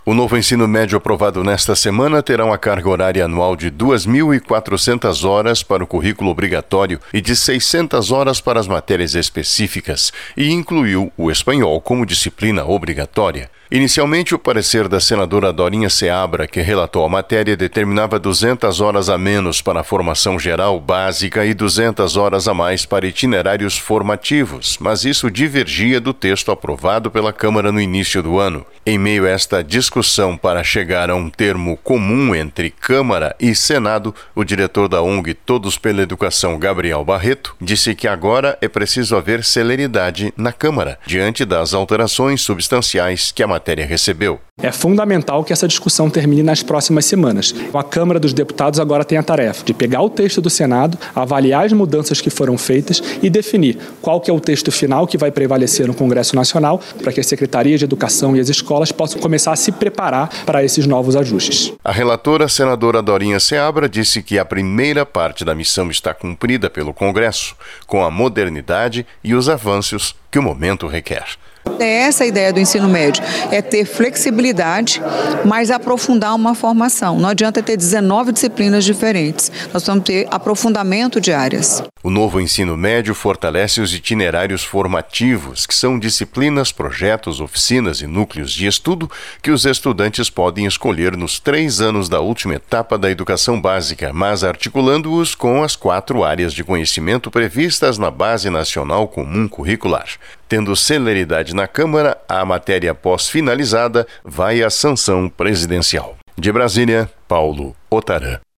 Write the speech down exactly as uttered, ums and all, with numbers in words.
O novo ensino médio aprovado nesta semana terá uma carga horária anual de duas mil e quatrocentas horas para o currículo obrigatório e de seiscentas horas para as matérias específicas, e incluiu o espanhol como disciplina obrigatória. Inicialmente, o parecer da senadora Dorinha Seabra, que relatou a matéria, determinava duzentas horas a menos para a formação geral básica e duzentas horas a mais para itinerários formativos, mas isso divergia do texto aprovado pela Câmara no início do ano. Em meio a esta discussão para chegar a um termo comum entre Câmara e Senado, o diretor da O N G Todos pela Educação, Gabriel Barreto, disse que agora é preciso haver celeridade na Câmara, diante das alterações substanciais que a matéria recebeu. É fundamental que essa discussão termine nas próximas semanas. A Câmara dos Deputados agora tem a tarefa de pegar o texto do Senado, avaliar as mudanças que foram feitas e definir qual que é o texto final que vai prevalecer no Congresso Nacional, para que as secretarias de educação e as escolas possam começar a se preparar para esses novos ajustes. A relatora, senadora Dorinha Seabra, disse que a primeira parte da missão está cumprida pelo Congresso, com a modernidade e os avanços que o momento requer. É essa a ideia do ensino médio, é ter flexibilidade, mas aprofundar uma formação. Não adianta ter dezenove disciplinas diferentes, nós vamos ter aprofundamento de áreas. O novo ensino médio fortalece os itinerários formativos, que são disciplinas, projetos, oficinas e núcleos de estudo que os estudantes podem escolher nos três anos da última etapa da educação básica, mas articulando-os com as quatro áreas de conhecimento previstas na Base Nacional Comum Curricular. Tendo celeridade na Câmara, a matéria pós-finalizada vai à sanção presidencial. De Brasília, Paulo Otarã.